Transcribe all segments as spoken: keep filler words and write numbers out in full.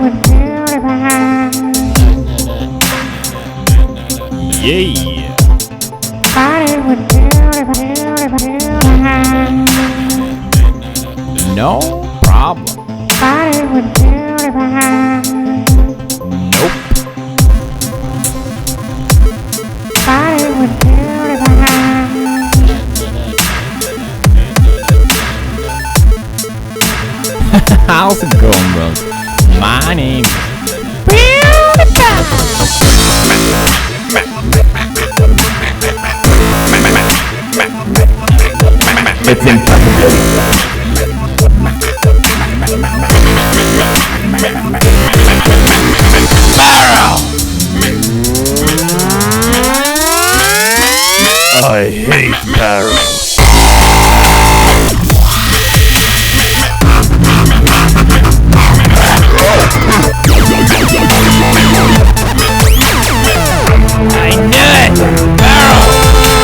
Yeah. No problem. Nope. How's it going, bros? My name It's impossible. Barrel! I hate barrels. I knew it! Barrel!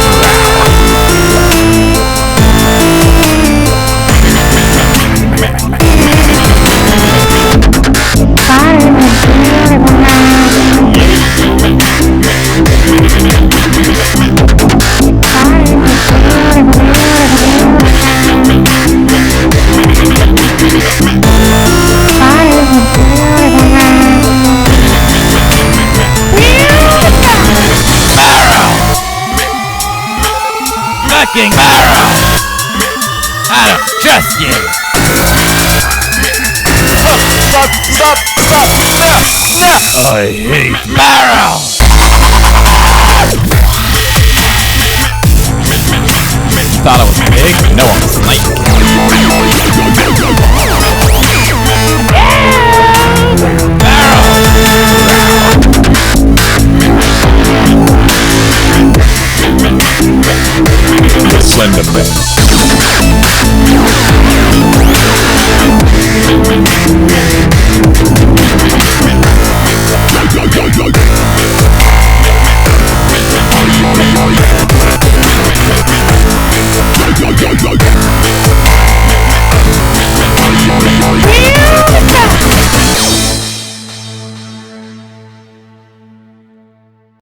Fucking barrel! I don't trust you! Stop! Stop! Stop! Stop! No! No! I hate barrel! Thought I was big, but no, I'm a snake. Slender Man.